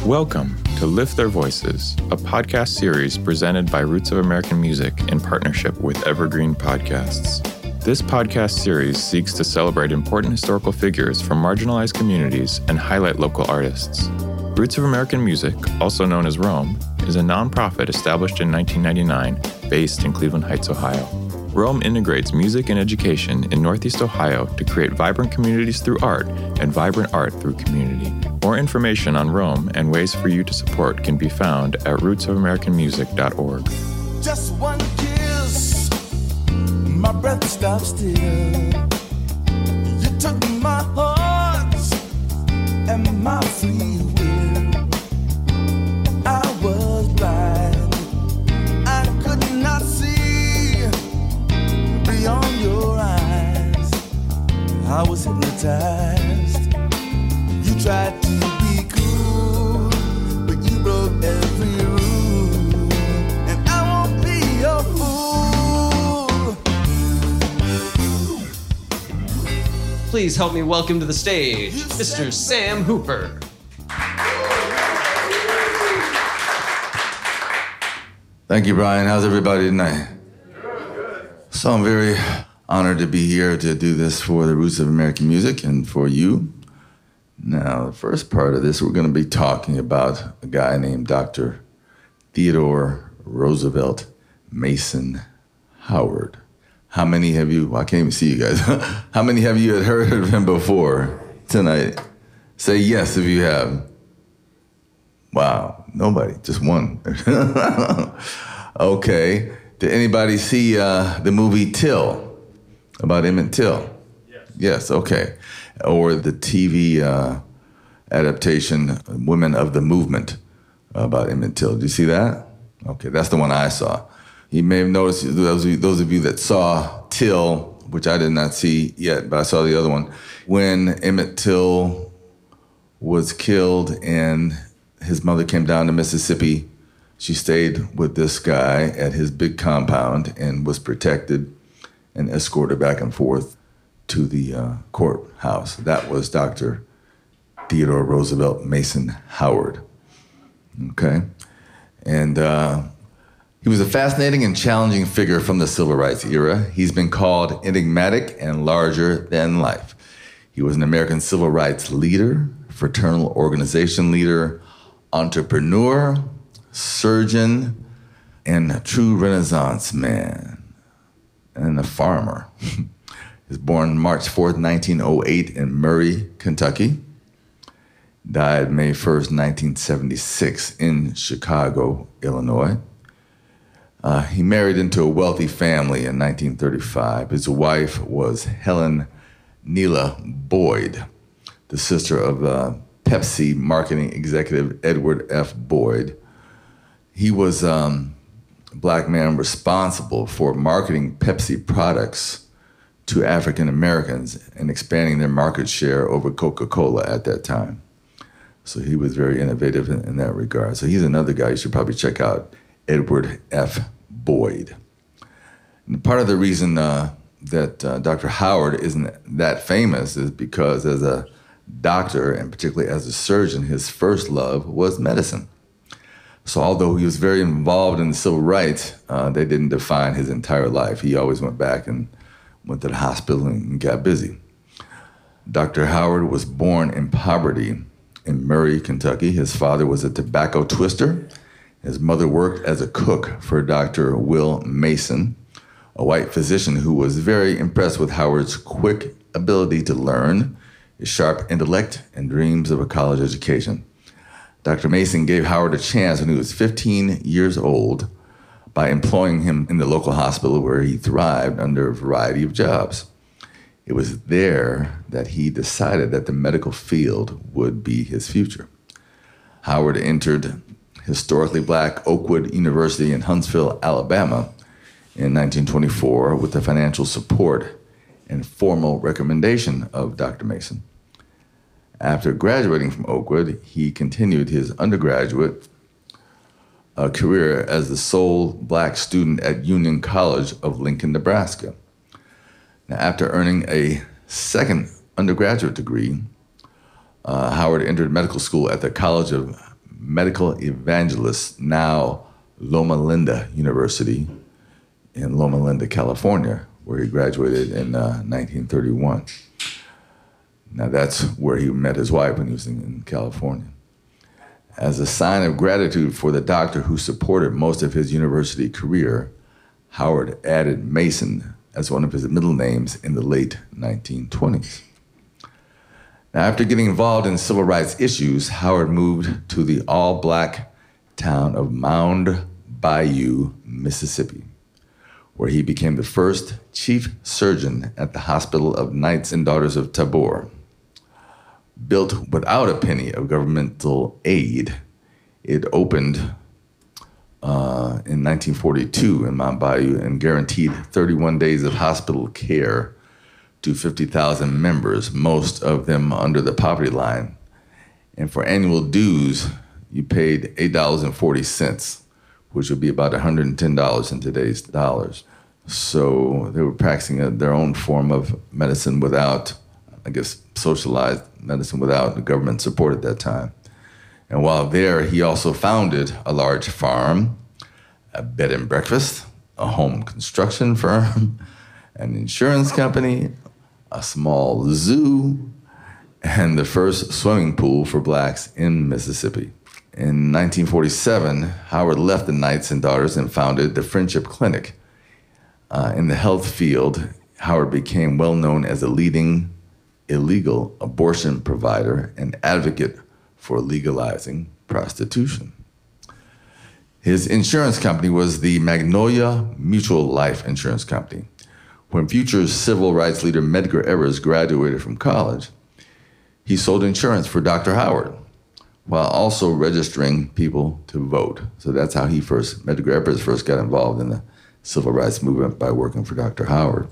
Welcome to Lift Their Voices, a podcast series presented by Roots of American Music in partnership with Evergreen Podcasts. This podcast series seeks to celebrate important historical figures from marginalized communities and highlight local artists. Roots of American Music, also known as ROAM, is a nonprofit established in 1999 based in Cleveland Heights, Ohio. ROAM integrates music and education in Northeast Ohio to create vibrant communities through art and vibrant art through community. More information on ROAM and ways for you to support can be found at rootsofamericanmusic.org. Just one kiss, my breath stopped still. You took my heart and my free will. I was blind, I could not see beyond your eyes. I was hypnotized. You tried to be cool, but you broke every rule, and I won't be your fool. Please help me welcome to the stage, Mr. Sam Hooper. Thank you, Brian. How's everybody tonight? So I'm very honored to be here to do this for the Roots of American Music and for you. Now, the first part of this, we're going to be talking about a guy named Dr. Theodore Roosevelt Mason Howard. How many have you, well, I can't even see you guys. How many have you had heard of him before tonight? Say yes if you have. Wow, nobody, just one. Okay. Did anybody see the movie Till, about Emmett Till? Yes, okay. Or the TV adaptation, Women of the Movement, about Emmett Till. Did you see that? Okay, that's the one I saw. You may have noticed, those of you that saw Till, which I did not see yet, but I saw the other one, when Emmett Till was killed and his mother came down to Mississippi, she stayed with this guy at his big compound and was protected and escorted back and forth to the courthouse. That was Dr. Theodore Roosevelt Mason Howard. Okay? And he was a fascinating and challenging figure from the civil rights era. He's been called enigmatic and larger than life. He was an American civil rights leader, fraternal organization leader, entrepreneur, surgeon, and a true Renaissance man, and a farmer. He was born March 4th, 1908 in Murray, Kentucky. Died May 1st, 1976 in Chicago, Illinois. He married into a wealthy family in 1935. His wife was Helen Neela Boyd, the sister of Pepsi marketing executive Edward F. Boyd. He was a black man responsible for marketing Pepsi products to African Americans and expanding their market share over Coca-Cola at that time. So he was very innovative in that regard. So he's another guy you should probably check out, Edward F. Boyd. And part of the reason that Dr. Howard isn't that famous is because as a doctor, and particularly as a surgeon, his first love was medicine. So although he was very involved in the civil rights, they didn't define his entire life. He always went back and went to the hospital and got busy. Dr. Howard was born in poverty in Murray, Kentucky. His father was a tobacco twister. His mother worked as a cook for Dr. Will Mason, a white physician who was very impressed with Howard's quick ability to learn, his sharp intellect, and dreams of a college education. Dr. Mason gave Howard a chance when he was 15 years old by employing him in the local hospital where he thrived under a variety of jobs. It was there that he decided that the medical field would be his future. Howard entered historically black Oakwood University in Huntsville, Alabama in 1924 with the financial support and formal recommendation of Dr. Mason. After graduating from Oakwood, he continued his undergraduate career as the sole black student at Union College of Lincoln, Nebraska. Now, after earning a second undergraduate degree, Howard entered medical school at the College of medical evangelist, now Loma Linda University in Loma Linda, California, where he graduated in 1931. Now that's where he met his wife when he was in California. As a sign of gratitude for the doctor who supported most of his university career, Howard added Mason as one of his middle names in the late 1920s. Now, after getting involved in civil rights issues, Howard moved to the all-black town of Mound Bayou, Mississippi, where he became the first chief surgeon at the Hospital of Knights and Daughters of Tabor. Built without a penny of governmental aid, it opened in 1942 in Mount Bayou and guaranteed 31 days of hospital care to 50,000 members, most of them under the poverty line. And for annual dues, you paid $8.40, which would be about $110 in today's dollars. So they were practicing their own form of medicine without, I guess, socialized medicine without the government support at that time. And while there, he also founded a large farm, a bed and breakfast, a home construction firm, an insurance company, a small zoo, and the first swimming pool for blacks in Mississippi. In 1947, Howard left the Knights and Daughters and founded the Friendship Clinic. In the health field, Howard became well known as a leading illegal abortion provider and advocate for legalizing prostitution. His insurance company was the Magnolia Mutual Life Insurance Company. When future civil rights leader Medgar Evers graduated from college, he sold insurance for Dr. Howard, while also registering people to vote. So that's how Medgar Evers first got involved in the civil rights movement, by working for Dr. Howard.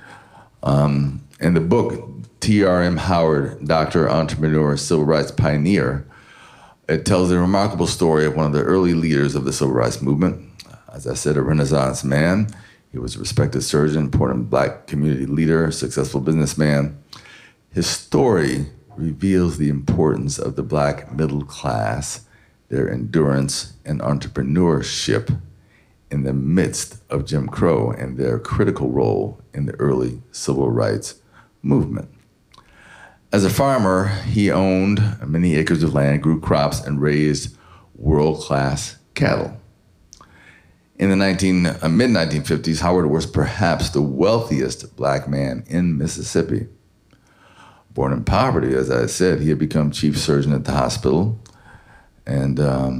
In the book, T.R.M. Howard, Doctor, Entrepreneur, Civil Rights Pioneer, it tells a remarkable story of one of the early leaders of the civil rights movement. As I said, a Renaissance man. He was a respected surgeon, important black community leader, successful businessman. His story reveals the importance of the black middle class, their endurance and entrepreneurship in the midst of Jim Crow and their critical role in the early civil rights movement. As a farmer, he owned many acres of land, grew crops, and raised world-class cattle. In the mid-1950s, Howard was perhaps the wealthiest black man in Mississippi. Born in poverty, as I said, he had become chief surgeon at the hospital, and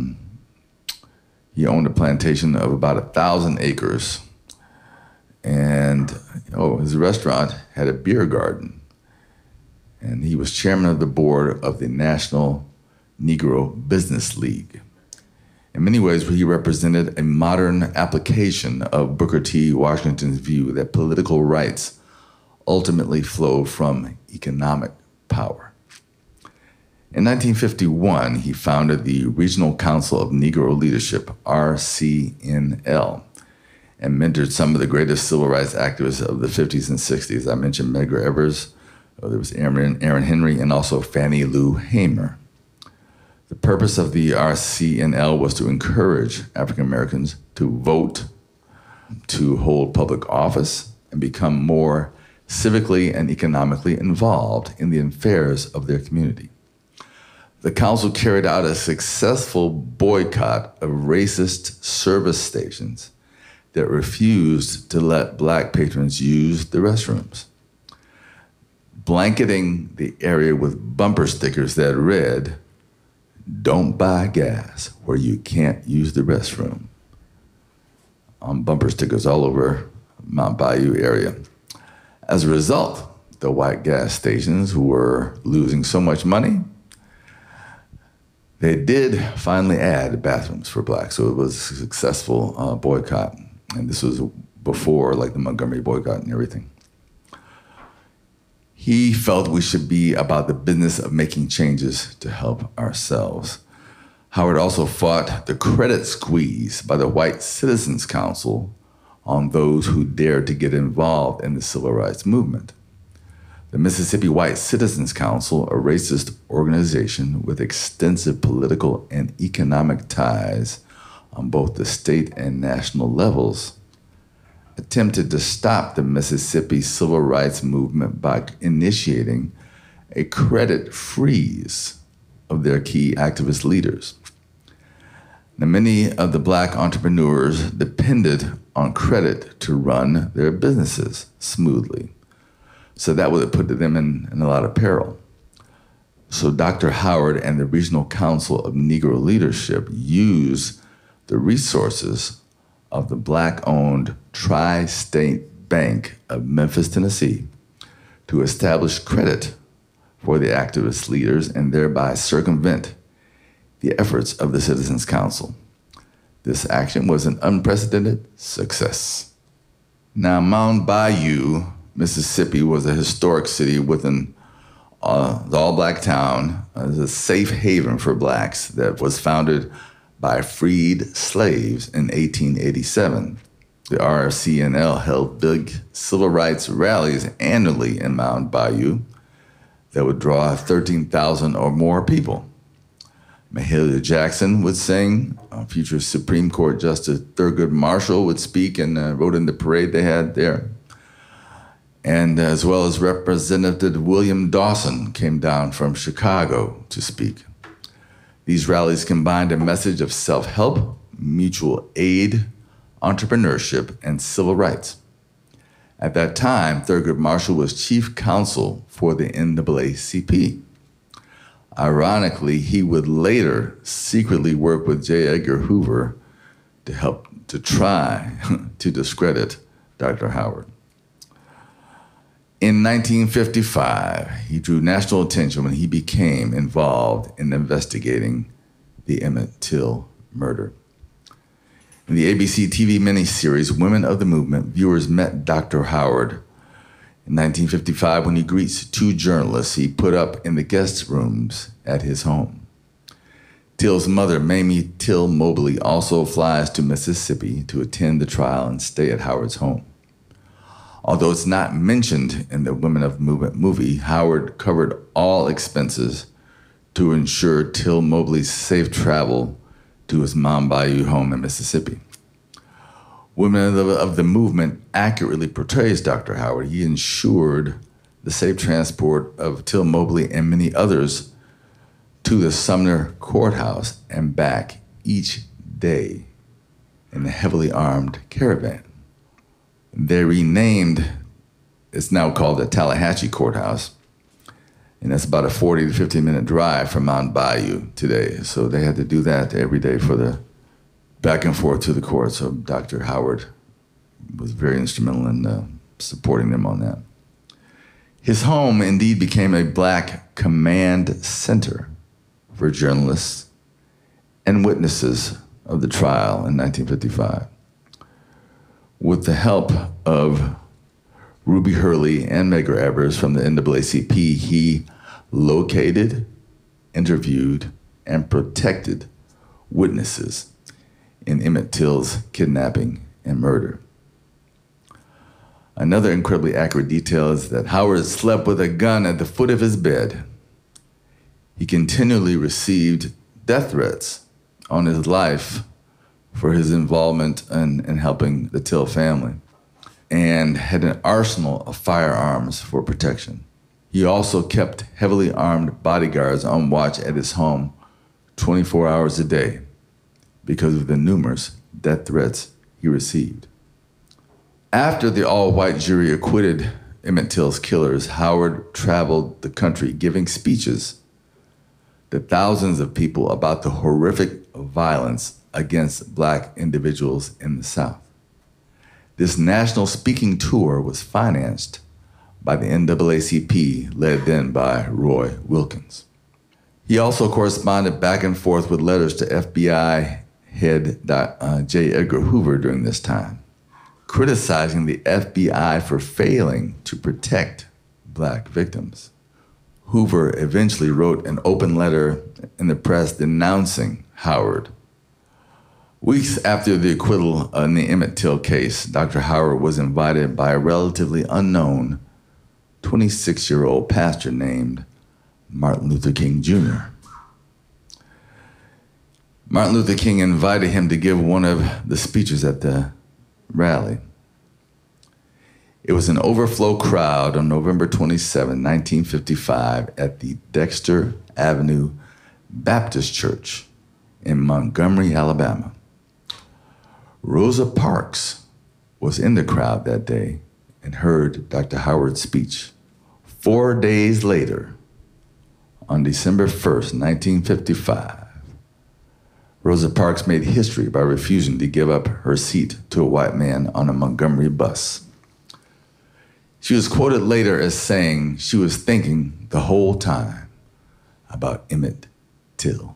he owned a plantation of about 1,000 acres. And his restaurant had a beer garden. And he was chairman of the board of the National Negro Business League. In many ways, he represented a modern application of Booker T. Washington's view that political rights ultimately flow from economic power. In 1951, he founded the Regional Council of Negro Leadership, RCNL, and mentored some of the greatest civil rights activists of the 50s and 60s. I mentioned Medgar Evers, there was Aaron Henry, and also Fannie Lou Hamer. The purpose of the RCNL was to encourage African Americans to vote, to hold public office, and become more civically and economically involved in the affairs of their community. The council carried out a successful boycott of racist service stations that refused to let black patrons use the restrooms, blanketing the area with bumper stickers that read, "Don't buy gas where you can't use the restroom," on bumper stickers all over Mount Bayou area. As a result, the white gas stations were losing so much money, they did finally add bathrooms for blacks. So it was a successful boycott. And this was before like the Montgomery boycott and everything. He felt we should be about the business of making changes to help ourselves. Howard also fought the credit squeeze by the White Citizens Council on those who dared to get involved in the civil rights movement. The Mississippi White Citizens Council, a racist organization with extensive political and economic ties on both the state and national levels, attempted to stop the Mississippi civil rights movement by initiating a credit freeze of their key activist leaders. Now, many of the Black entrepreneurs depended on credit to run their businesses smoothly. So that would have put them in a lot of peril. So Dr. Howard and the Regional Council of Negro Leadership used the resources of the Black-owned Tri-State Bank of Memphis, Tennessee, to establish credit for the activist leaders and thereby circumvent the efforts of the Citizens Council. This action was an unprecedented success. Now, Mound Bayou, Mississippi, was a historic city within the all-Black town. It was a safe haven for Blacks that was founded by freed slaves in 1887. The RFC&L held big civil rights rallies annually in Mound Bayou that would draw 13,000 or more people. Mahalia Jackson would sing. Future Supreme Court Justice Thurgood Marshall would speak and rode in the parade they had there. And as well as Representative William Dawson came down from Chicago to speak. These rallies combined a message of self-help, mutual aid, entrepreneurship, and civil rights. At that time, Thurgood Marshall was chief counsel for the NAACP. Ironically, he would later secretly work with J. Edgar Hoover to help to try to discredit Dr. Howard. In 1955, he drew national attention when he became involved in investigating the Emmett Till murder. In the ABC TV miniseries, Women of the Movement, viewers met Dr. Howard in 1955 when he greets two journalists he put up in the guest rooms at his home. Till's mother, Mamie Till Mobley, also flies to Mississippi to attend the trial and stay at Howard's home. Although it's not mentioned in the Women of the Movement movie, Howard covered all expenses to ensure Till Mobley's safe travel to his Mound Bayou home in Mississippi. Women of the Movement accurately portrays Dr. Howard. He ensured the safe transport of Till Mobley and many others to the Sumner Courthouse and back each day in a heavily armed caravan. They renamed, it's now called the Tallahatchie Courthouse, and that's about a 40 to 50 minute drive from Mound Bayou today. So they had to do that every day for the back and forth to the court. So Dr. Howard was very instrumental in supporting them on that. His home indeed became a Black command center for journalists and witnesses of the trial in 1955. With the help of Ruby Hurley and Medgar Evers from the NAACP, he located, interviewed, and protected witnesses in Emmett Till's kidnapping and murder. Another incredibly accurate detail is that Howard slept with a gun at the foot of his bed. He continually received death threats on his life for his involvement in helping the Till family, and had an arsenal of firearms for protection. He also kept heavily armed bodyguards on watch at his home 24 hours a day because of the numerous death threats he received. After the all-white jury acquitted Emmett Till's killers, Howard traveled the country giving speeches to thousands of people about the horrific violence against Black individuals in the South. This national speaking tour was financed by the NAACP, led then by Roy Wilkins. He also corresponded back and forth with letters to FBI head J. Edgar Hoover during this time, criticizing the FBI for failing to protect Black victims. Hoover eventually wrote an open letter in the press denouncing Howard. Weeks after the acquittal in the Emmett Till case, Dr. Howard was invited by a relatively unknown 26-year-old pastor named Martin Luther King Jr. Martin Luther King invited him to give one of the speeches at the rally. It was an overflow crowd on November 27, 1955, at the Dexter Avenue Baptist Church in Montgomery, Alabama. Rosa Parks was in the crowd that day and heard Dr. Howard's speech. 4 days later, on December 1st, 1955, Rosa Parks made history by refusing to give up her seat to a white man on a Montgomery bus. She was quoted later as saying she was thinking the whole time about Emmett Till.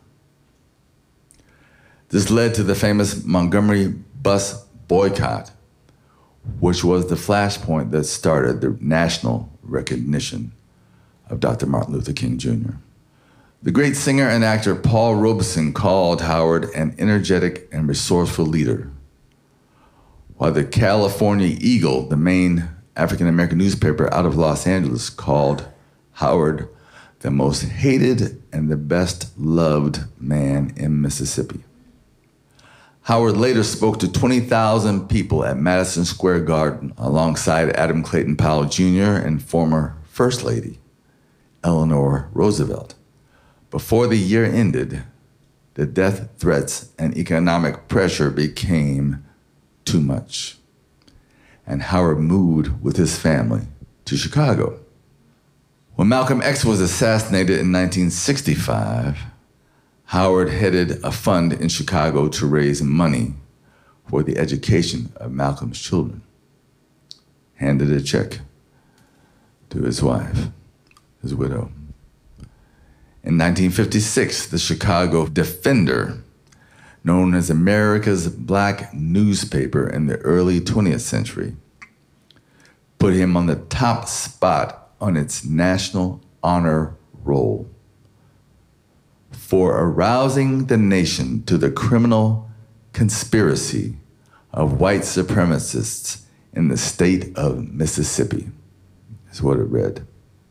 This led to the famous Montgomery bus boycott, which was the flashpoint that started the national recognition of Dr. Martin Luther King Jr. The great singer and actor Paul Robeson called Howard an energetic and resourceful leader, while the California Eagle, the main African-American newspaper out of Los Angeles, called Howard the most hated and the best loved man in Mississippi. Howard later spoke to 20,000 people at Madison Square Garden alongside Adam Clayton Powell Jr. and former First Lady Eleanor Roosevelt. Before the year ended, the death threats and economic pressure became too much, and Howard moved with his family to Chicago. When Malcolm X was assassinated in 1965, Howard headed a fund in Chicago to raise money for the education of Malcolm's children. Handed a check to his wife, his widow. In 1956, the Chicago Defender, known as America's black newspaper in the early 20th century, put him on the top spot on its national honor roll for arousing the nation to the criminal conspiracy of white supremacists in the state of Mississippi, is what it read.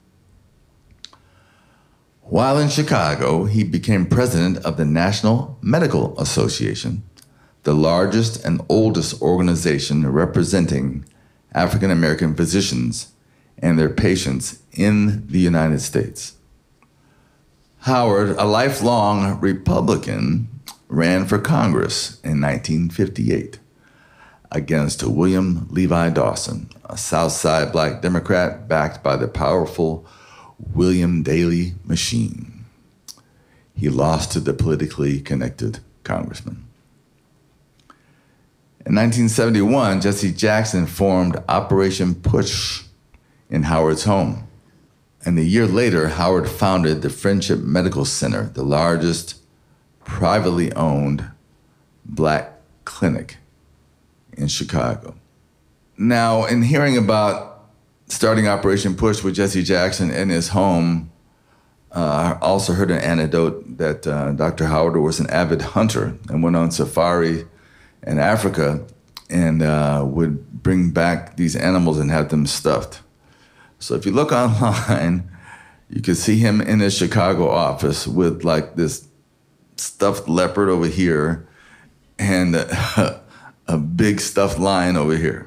While in Chicago, he became president of the National Medical Association, the largest and oldest organization representing African American physicians and their patients in the United States. Howard, a lifelong Republican, ran for Congress in 1958 against William Levi Dawson, a South Side black Democrat backed by the powerful William Daley machine. He lost to the politically connected congressman. In 1971, Jesse Jackson formed Operation Push in Howard's home. And a year later, Howard founded the Friendship Medical Center, the largest privately owned black clinic in Chicago. Now, in hearing about starting Operation Push with Jesse Jackson in his home, I also heard an anecdote that Dr. Howard was an avid hunter and went on safari in Africa and would bring back these animals and have them stuffed. So if you look online, you can see him in his Chicago office with like this stuffed leopard over here and a big stuffed lion over here.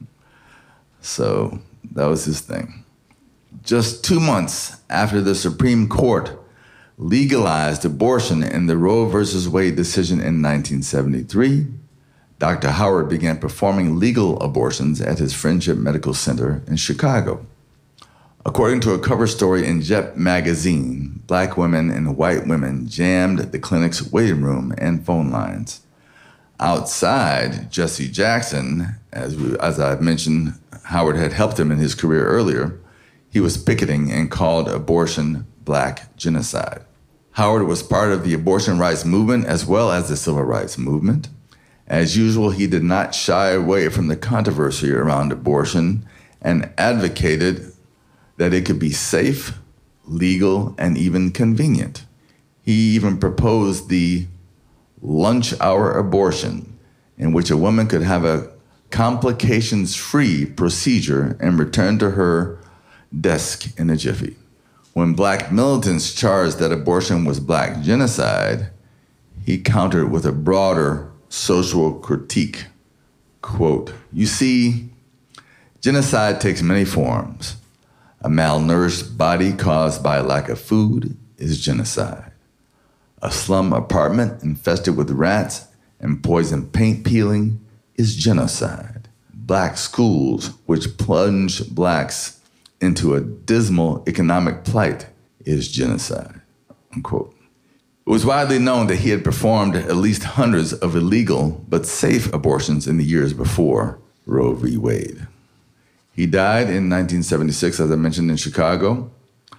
So that was his thing. Just 2 months after the Supreme Court legalized abortion in the Roe v. Wade decision in 1973, Dr. Howard began performing legal abortions at his Friendship Medical Center in Chicago. According to a cover story in Jet magazine, black women and white women jammed the clinic's waiting room and phone lines. Outside, Jesse Jackson, as I've mentioned, Howard had helped him in his career earlier. He was picketing and called abortion black genocide. Howard was part of the abortion rights movement as well as the civil rights movement. As usual, he did not shy away from the controversy around abortion and advocated that it could be safe, legal, and even convenient. He even proposed the lunch hour abortion, in which a woman could have a complications-free procedure and return to her desk in a jiffy. When black militants charged that abortion was black genocide, he countered with a broader social critique. Quote, "You see, genocide takes many forms. A malnourished body caused by lack of food is genocide. A slum apartment infested with rats and poison paint peeling is genocide. Black schools, which plunge blacks into a dismal economic plight, is genocide." Unquote. It was widely known that he had performed at least hundreds of illegal but safe abortions in the years before Roe v. Wade. He died in 1976, as I mentioned, in Chicago,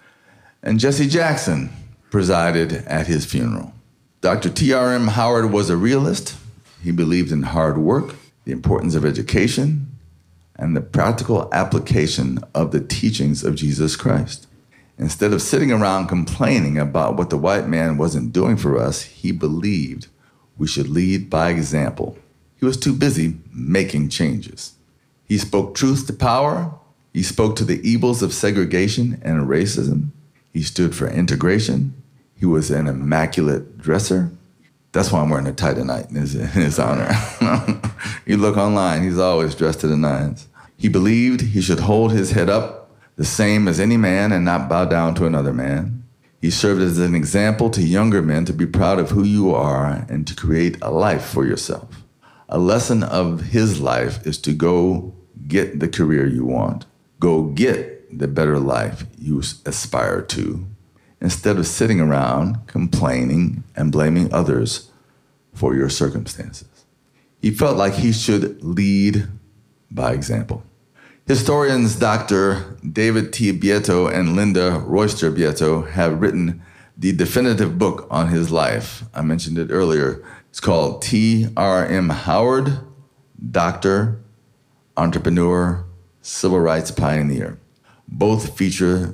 and Jesse Jackson presided at his funeral. Dr. T.R.M. Howard was a realist. He believed in hard work, the importance of education, and the practical application of the teachings of Jesus Christ. Instead of sitting around complaining about what the white man wasn't doing for us, he believed we should lead by example. He was too busy making changes. He spoke truth to power. He spoke to the evils of segregation and racism. He stood for integration. He was an immaculate dresser. That's why I'm wearing a tie tonight in his honor. You look online, he's always dressed to the nines. He believed he should hold his head up the same as any man and not bow down to another man. He served as an example to younger men to be proud of who you are and to create a life for yourself. A lesson of his life is to go get the career you want. Go get the better life you aspire to, instead of sitting around complaining and blaming others for your circumstances. He felt like he should lead by example. Historians Dr. David T. Bieto and Linda Royster Bieto have written the definitive book on his life. I mentioned it earlier. It's called T.R.M. Howard, Doctor, Entrepreneur, Civil Rights Pioneer. Both feature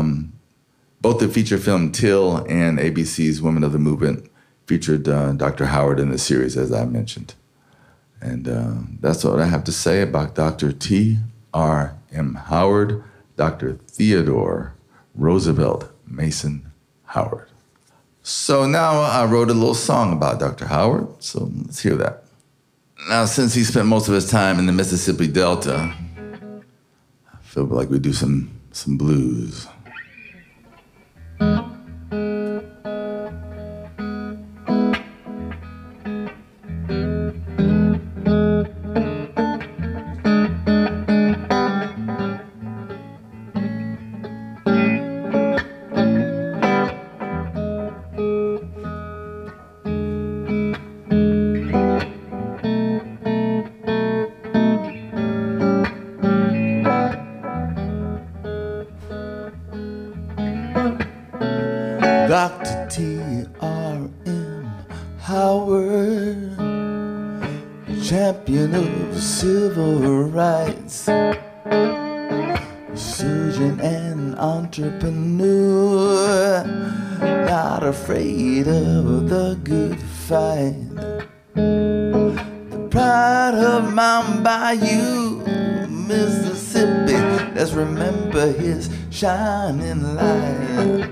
the feature film Till and ABC's Women of the Movement featured Dr. Howard in the series, as I mentioned. And that's what I have to say about Dr. T.R.M. Howard, Dr. Theodore Roosevelt Mason Howard. So now I wrote a little song about Dr. Howard, so let's hear that. Now, since he spent most of his time in the Mississippi Delta, I feel like we do some blues. Dr. T.R.M. Howard, champion of civil rights, surgeon and entrepreneur, not afraid of the good fight. The pride of Mount Bayou, Mississippi, let's remember his shining light.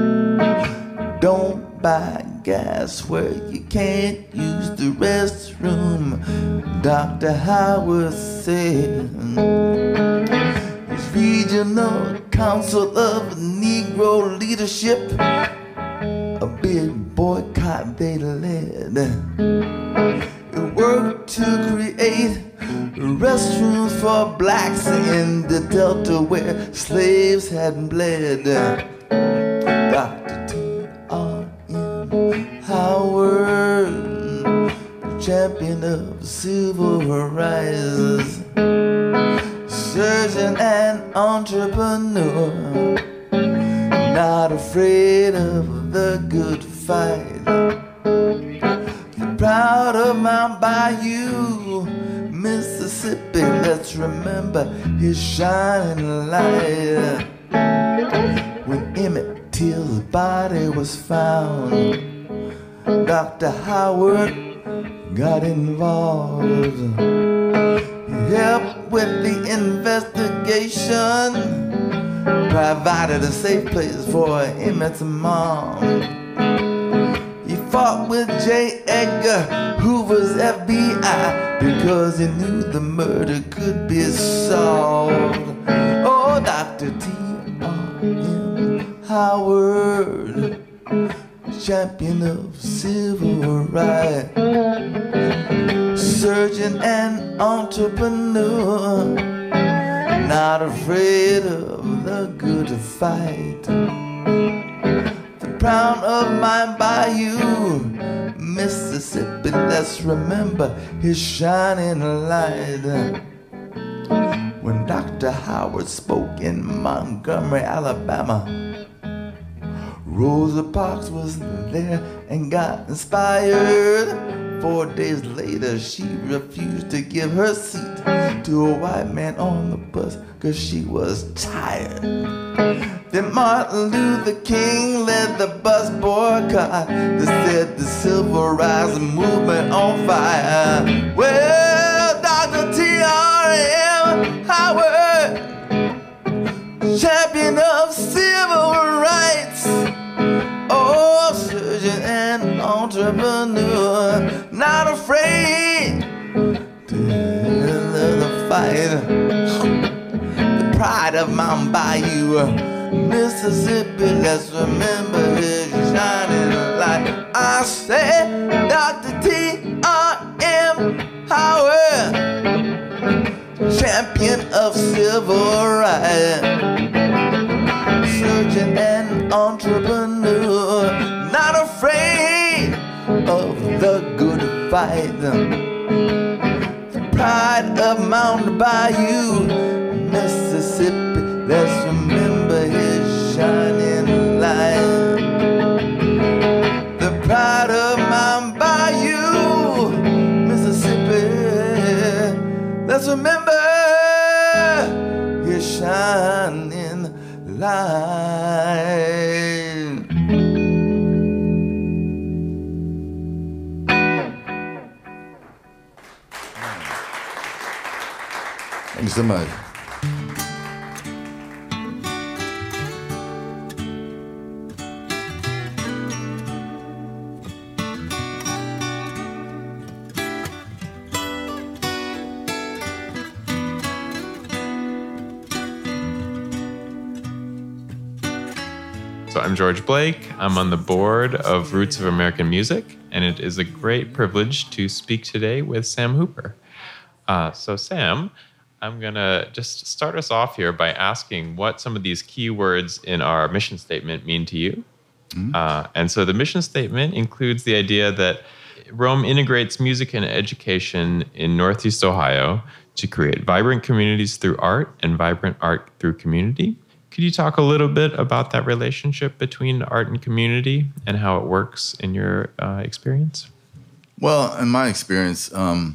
Don't buy gas where you can't use the restroom, Dr. Howard said. His regional council of Negro leadership, a big boycott they led. It worked to create restrooms for blacks in the Delta where slaves had bled. Dr. T.R.M. Howard, champion of civil rights, surgeon and entrepreneur, not afraid of the good fight. Proud of Mount Bayou, Mississippi, let's remember his shining light. When Emmett Till's body was found, Dr. Howard got involved. He helped with the investigation, provided a safe place for Emmett's mom. He fought with J. Edgar Hoover's FBI because he knew the murder could be solved. Oh, Dr. T.R.M. Howard, champion of civil rights, surgeon and entrepreneur, not afraid of the good fight. The crown of my bayou, Mississippi, let's remember his shining light. When Dr. Howard spoke in Montgomery, Alabama, Rosa Parks was there and got inspired. 4 days later, she refused to give her seat to a white man on the bus because she was tired. Then Martin Luther King led the bus boycott that set the civil rights movement on fire. Well, Dr. T.R.M. Howard, champion of civil rights, oh, surgeon and entrepreneur, not afraid to the fight. The pride of Mount Bayou, Mississippi, let's remember his shining light. I said, Dr. T.R.M. Howard, champion of civil rights, surgeon and entrepreneur, not afraid of the good fight. The pride of Mount Bayou, Mississippi, let's remember his shining light. The pride of Mount Bayou, Mississippi, let's remember his shining light. Thank you so much. So I'm George Blake. I'm on the board of Roots of American Music, and it is a great privilege to speak today with Sam Hooper. So Sam, I'm going to just start us off here by asking what some of these key words in our mission statement mean to you. And so the mission statement includes the idea that Rome integrates music and education in Northeast Ohio to create vibrant communities through art and vibrant art through community. Could you talk a little bit about that relationship between art and community and how it works in your experience? Well, in my experience, art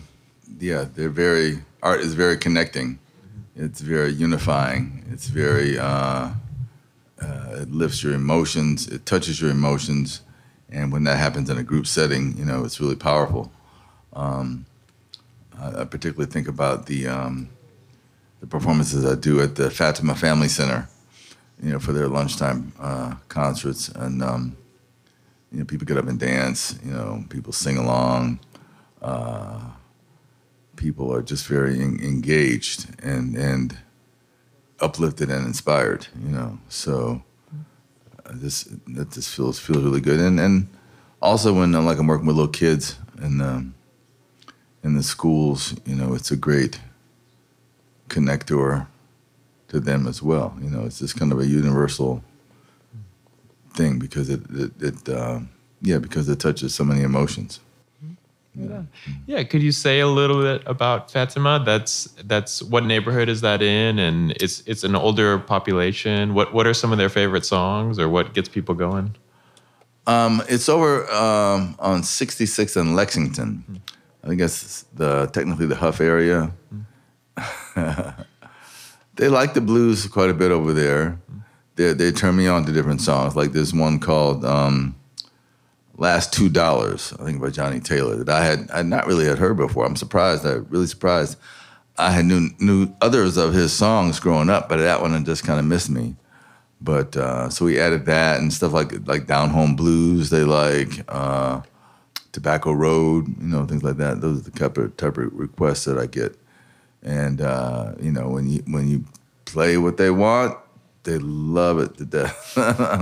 is very connecting. It's very unifying. It's very, it lifts your emotions. It touches your emotions. And when that happens in a group setting, it's really powerful. I particularly think about the performances I do at the Fatima Family Center, for their lunchtime concerts. And, people get up and dance, people sing along. People are just very engaged and uplifted and inspired, So that just feels really good. And also when I'm working with little kids in the schools, it's a great connector to them as well. It's just kind of a universal thing because because it touches so many emotions. Yeah. Could you say a little bit about Fatima? That's what neighborhood is that in? And it's an older population. What are some of their favorite songs, or what gets people going? It's over on 66th and Lexington. I think that's technically the Huff area. They like the blues quite a bit over there. They turn me on to different songs. Like there's one called Last $2, I think, by Johnny Taylor, that I had not really had heard before. I'm really surprised. I had knew others of his songs growing up, but that one just kind of missed me. But so we added that and stuff like Down Home Blues. They like Tobacco Road, things like that. Those are the type of requests that I get. And when you play what they want, they love it to death.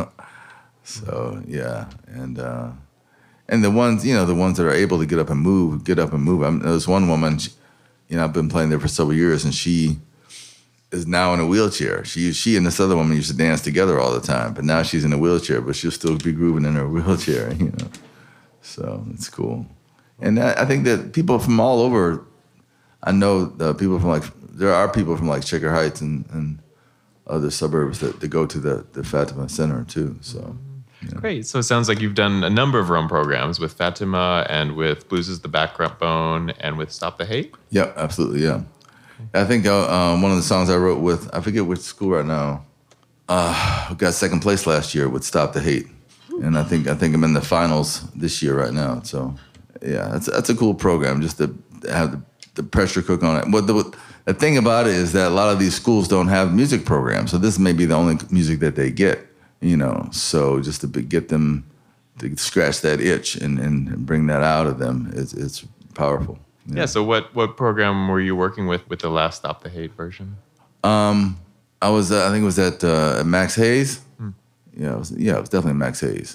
So yeah, and the ones that are able to get up and move. There's one woman, I've been playing there for several years, and she is now in a wheelchair. She and this other woman used to dance together all the time, but now she's in a wheelchair, but she'll still be grooving in her wheelchair, So it's cool. And I think that people from all over, I know people from there are people from Shaker Heights and other suburbs that go to the Fatima Center too, so. Yeah. Great. So it sounds like you've done a number of Rome programs with Fatima and with Blues is the Backbone and with Stop the Hate. Yeah, absolutely. Yeah. I think one of the songs I wrote with, I forget which school right now, got second place last year with Stop the Hate. And I think I'm in the finals this year right now. So yeah, that's a cool program just to have the pressure cook on it. But the thing about it is that a lot of these schools don't have music programs. So this may be the only music that they get. So just to get them to scratch that itch and bring that out of them, it's powerful. Yeah. So what program were you working with the last Stop the Hate version? I was I think it was at Max Hayes. Yeah, it was definitely Max Hayes.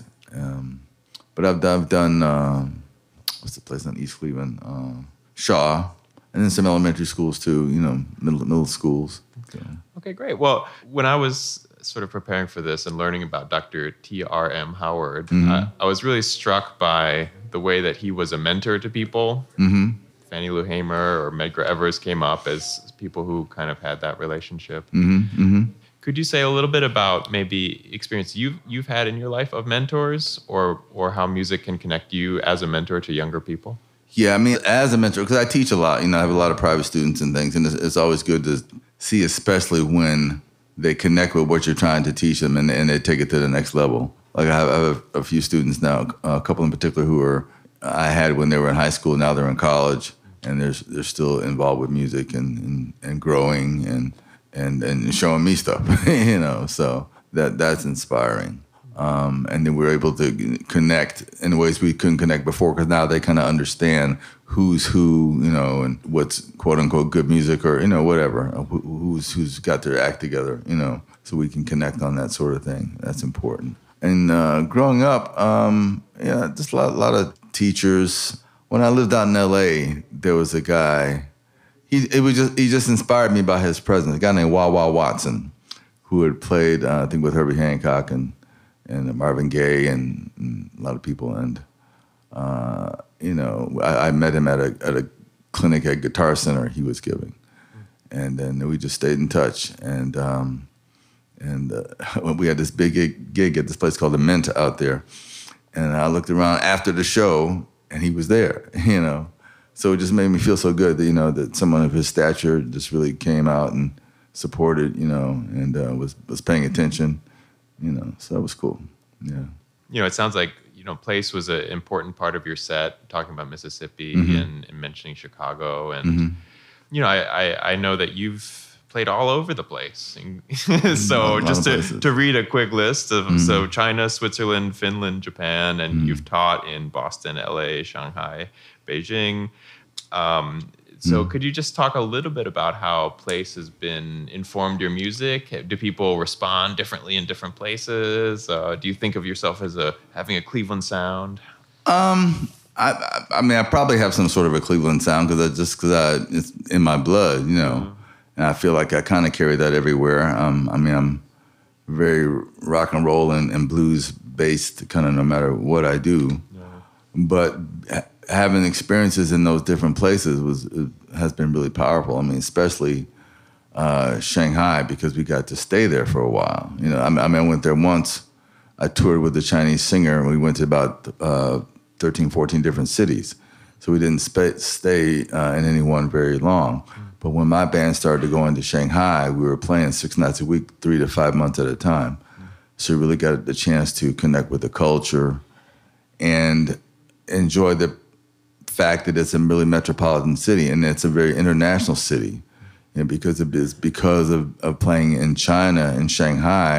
But I've done what's the place on East Cleveland? Shaw, and then some elementary schools too. Middle schools. So. Okay, great. Well, when I was sort of preparing for this and learning about Dr. T.R.M. Howard, I was really struck by the way that he was a mentor to people. Mm-hmm. Fannie Lou Hamer or Medgar Evers came up as people who kind of had that relationship. Mm-hmm. Mm-hmm. Could you say a little bit about maybe experience you've had in your life of mentors or how music can connect you as a mentor to younger people? Yeah, I mean, as a mentor, because I teach a lot, I have a lot of private students and things, and it's always good to see, especially when they connect with what you're trying to teach them and they take it to the next level. Like I have a few students now, a couple in particular who I had when they were in high school, now they're in college, and they're still involved with music and growing and showing me stuff, so that's inspiring. And then we're able to connect in ways we couldn't connect before because now they kind of understand who's who, and what's quote unquote good music or, whatever, who's got their act together, so we can connect on that sort of thing. That's important. And growing up, just a lot of teachers. When I lived out in LA, there was a guy, he just inspired me by his presence, a guy named Wah Wah Watson, who had played, I think, with Herbie Hancock and Marvin Gaye and a lot of people. And, I met him at a clinic at Guitar Center he was giving. And then we just stayed in touch. And we had this big gig at this place called The Mint out there. And I looked around after the show, and he was there, So it just made me feel so good that, that someone of his stature just really came out and supported, and was paying attention. So that was cool. Yeah. It sounds like, place was an important part of your set, talking about Mississippi and mentioning Chicago. And, I know that you've played all over the place. So just to read a quick list of, so China, Switzerland, Finland, Japan, and you've taught in Boston, LA, Shanghai, Beijing. So could you just talk a little bit about how place has been informed your music? Do people respond differently in different places? Do you think of yourself as having a Cleveland sound? I probably have some sort of a Cleveland sound because it's in my blood, and I feel like I kind of carry that everywhere. I'm very rock and roll and blues based kind of no matter what I do. Yeah. But having experiences in those different places has been really powerful. I mean, especially Shanghai, because we got to stay there for a while. I went there once. I toured with the Chinese singer, and we went to about 13, 14 different cities. So we didn't stay in any one very long. But when my band started to go into Shanghai, we were playing 6 nights a week, 3 to 5 months at a time. So we really got the chance to connect with the culture and enjoy the fact that it's a really metropolitan city and it's a very international city. And because of playing in China and Shanghai,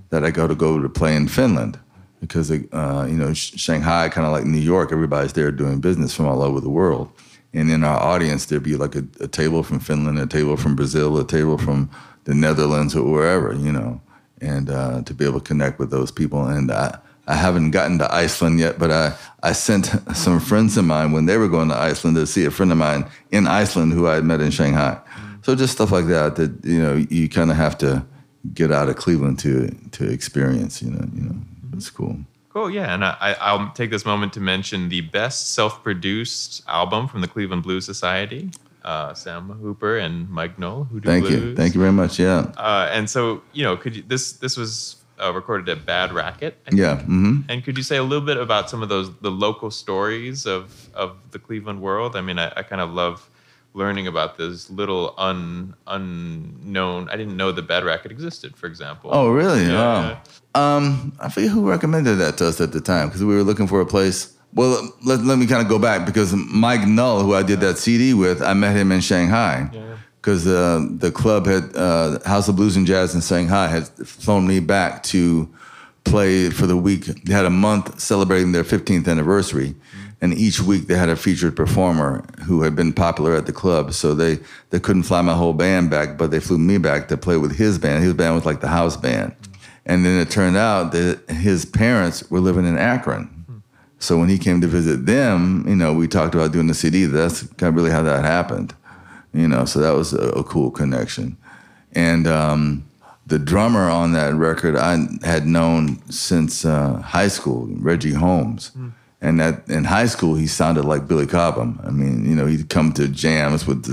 that I go to play in Finland. Because, Shanghai, kind of like New York, everybody's there doing business from all over the world. And in our audience, there'd be like a table from Finland, a table from Brazil, a table from the Netherlands or wherever, and to be able to connect with those people. And I haven't gotten to Iceland yet, but I sent some friends of mine when they were going to Iceland to see a friend of mine in Iceland who I had met in Shanghai. So just stuff like that, you kind of have to get out of Cleveland to experience, It's cool. Cool, yeah. And I'll take this moment to mention the best self-produced album from the Cleveland Blues Society, Sam Hooper and Mike Knoll, who do blues. Thank you very much, yeah. And so, this was recorded at Bad Racket. Yeah. Mm-hmm. And could you say a little bit about some of the local stories of the Cleveland world? I mean, I kind of love learning about this little unknown. I didn't know that Bad Racket existed, for example. Oh, really? Yeah. Wow. I forget who recommended that to us at the time, because we were looking for a place. Well, let me kind of go back, because Mike Knoll, who I did that CD with, I met him in Shanghai. Yeah. Because the club had, House of Blues and Jazz in Shanghai had flown me back to play for the week. They had a month celebrating their 15th anniversary. And each week they had a featured performer who had been popular at the club. So they couldn't fly my whole band back, but they flew me back to play with his band. His band was like the house band. And then it turned out that his parents were living in Akron. So when he came to visit them, we talked about doing the CD. That's kind of really how that happened. So that was a cool connection. And the drummer on that record I had known since high school, Reggie Holmes. And that in high school, he sounded like Billy Cobham. I mean, he'd come to jams with,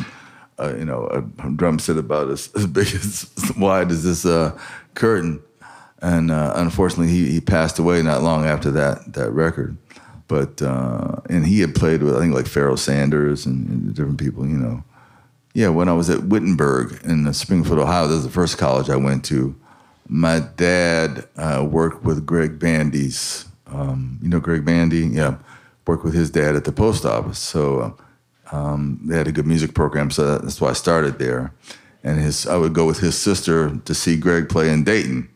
a drum set about as big as wide as this curtain. And unfortunately, he passed away not long after that record. But and he had played with, I think, like Pharoah Sanders and different people, Yeah, when I was at Wittenberg in Springfield, Ohio, that was the first college I went to. My dad worked with Greg Bandy's. Greg Bandy? Yeah, worked with his dad at the post office. So they had a good music program, so that's why I started there. And I would go with his sister to see Greg play in Dayton.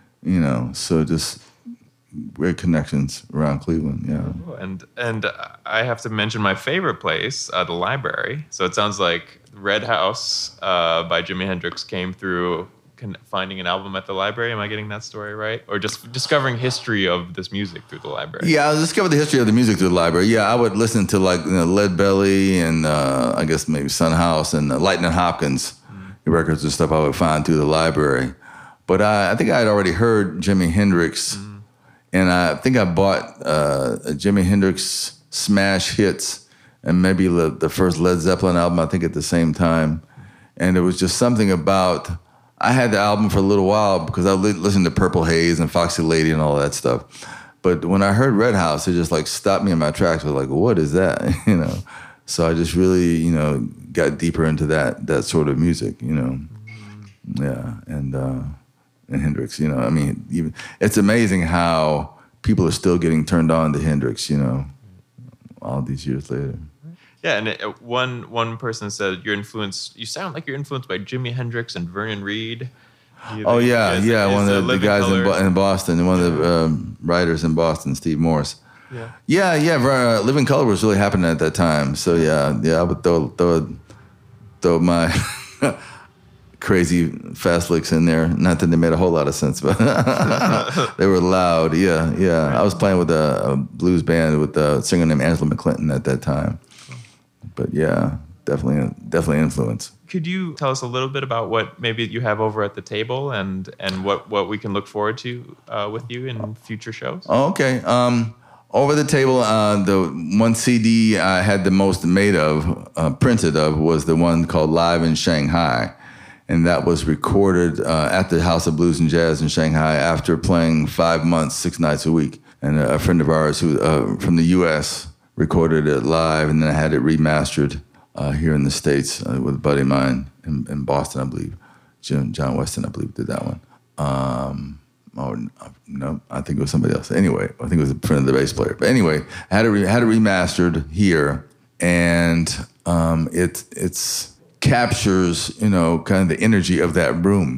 So just great connections around Cleveland. Yeah. And I have to mention my favorite place, the library. So it sounds like Red House by Jimi Hendrix came through. Finding an album at the library, am I getting that story right? Or just discovering history of this music through the library? Yeah, I discovered the history of the music through the library. Yeah, I would listen to like Lead Belly and I guess maybe Son House and Lightning Hopkins records and stuff I would find through the library. But I think I had already heard Jimi Hendrix, and I think I bought Jimi Hendrix Smash Hits and maybe the first Led Zeppelin album, I think at the same time. And it was just something about... I had the album for a little while because I listened to Purple Haze and Foxy Lady and all that stuff. But when I heard Red House, it just like stopped me in my tracks. I was like, what is that? So I just really, got deeper into that sort of music, Yeah. And Hendrix, even it's amazing how people are still getting turned on to Hendrix, all these years later. Yeah, and one person said you sound like you're influenced by Jimi Hendrix and Vernon Reid. Oh, yeah. One of the guys in Boston, one of the writers in Boston, Steve Morse. Yeah. Living Colour was really happening at that time. So, I would throw my crazy fast licks in there. Not that they made a whole lot of sense, but they were loud. Yeah. Right. I was playing with a blues band with a singer named Angela McClinton at that time. But yeah, definitely influence. Could you tell us a little bit about what maybe you have over at the table and what we can look forward to with you in future shows? Oh, okay. Over the table, the one CD I had the most printed of, was the one called Live in Shanghai. And that was recorded at the House of Blues and Jazz in Shanghai after playing 5 months, 6 nights a week. And a friend of ours who from the U.S. recorded it live, and then I had it remastered here in the States with a buddy of mine in Boston, I believe. John Weston, I believe, did that one. No, I think it was somebody else. Anyway, I think it was a friend of the bass player. But anyway, I had it remastered here, and it captures, kind of the energy of that room.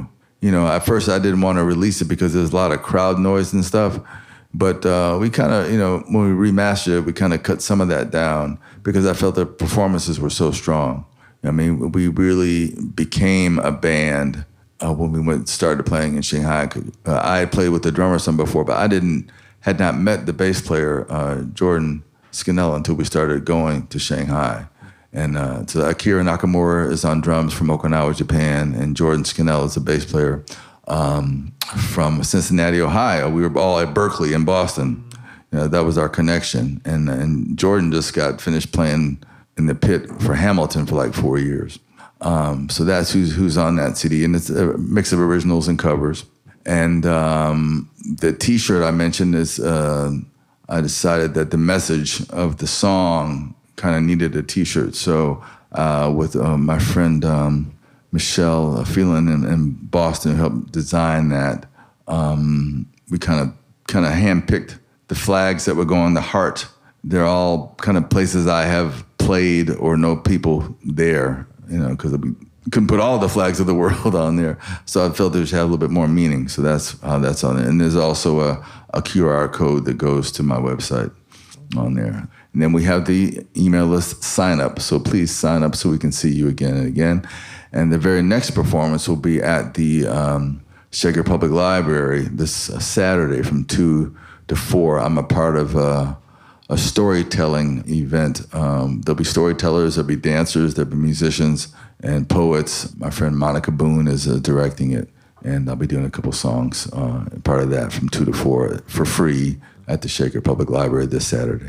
At first I didn't want to release it because there's a lot of crowd noise and stuff. But we kind of, when we remastered it, we kind of cut some of that down because I felt the performances were so strong. I mean, we really became a band when we started playing in Shanghai. I had played with the drummer some before, but I had not met the bass player, Jordan Scannella, until we started going to Shanghai. And so Akira Nakamura is on drums from Okinawa, Japan, and Jordan Scannella is a bass player from Cincinnati, Ohio. We were all at Berkeley in Boston. That was our connection. And Jordan just got finished playing in the pit for Hamilton for like 4 years. So that's who's on that CD. And it's a mix of originals and covers. And the T-shirt I mentioned is, I decided that the message of the song kind of needed a T-shirt. So with my friend Michelle Phelan in Boston, who helped design that, we kind of handpicked the flags that would go on the heart. They're all kind of places I have played or know people there, because we couldn't put all the flags of the world on there. So I felt it should have a little bit more meaning. So that's how that's on it. And there's also a QR code that goes to my website on there. And then we have the email list sign up. So please sign up so we can see you again and again. And the very next performance will be at the Shaker Public Library this Saturday from 2 to 4. I'm a part of a storytelling event. There'll be storytellers, there'll be dancers, there'll be musicians and poets. My friend Monica Boone is directing it, and I'll be doing a couple songs, part of that from 2 to 4 for free at the Shaker Public Library this Saturday.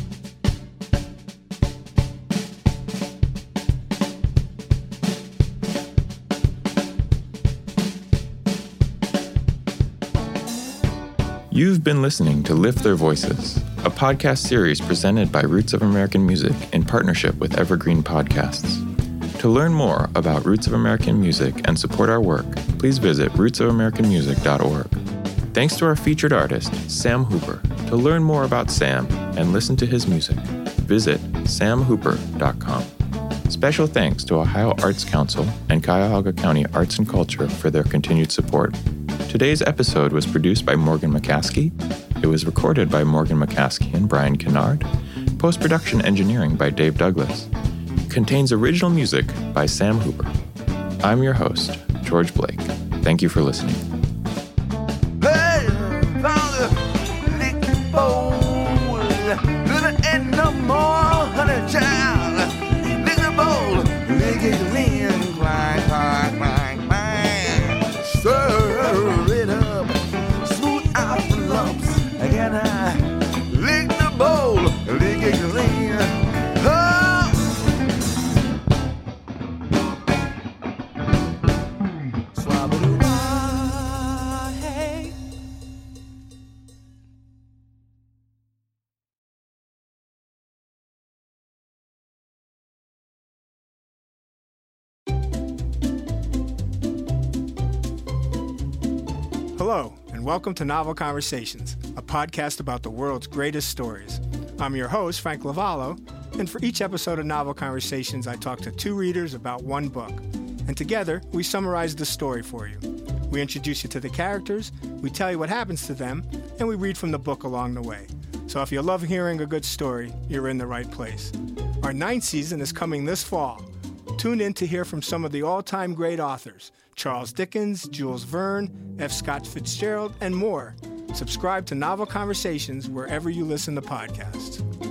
You've been listening to Lift Their Voices, a podcast series presented by Roots of American Music in partnership with Evergreen Podcasts. To learn more about Roots of American Music and support our work, please visit rootsofamericanmusic.org. Thanks to our featured artist, Sam Hooper. To learn more about Sam and listen to his music, visit samhooper.com. Special thanks to Ohio Arts Council and Cuyahoga County Arts and Culture for their continued support. Today's episode was produced by Morgan McCaskey. It was recorded by Morgan McCaskey and Brian Kennard. Post-production engineering by Dave Douglas. Contains original music by Sam Hooper. I'm your host, George Blake. Thank you for listening. Hey, found a lick bowl. Little and no more, honey child. Lick the bowl, lick it lean, clang, clang, clang, clang. Stir it up, smooth out the lumps. Again, I lick the bowl, lick it lean. Oh. Hello, and welcome to Novel Conversations, a podcast about the world's greatest stories. I'm your host, Frank Lavallo, and for each episode of Novel Conversations, I talk to two readers about one book. And together, we summarize the story for you. We introduce you to the characters, we tell you what happens to them, and we read from the book along the way. So if you love hearing a good story, you're in the right place. Our 9th season is coming this fall. Tune in to hear from some of the all-time great authors, Charles Dickens, Jules Verne, F. Scott Fitzgerald, and more. Subscribe to Novel Conversations wherever you listen to podcasts.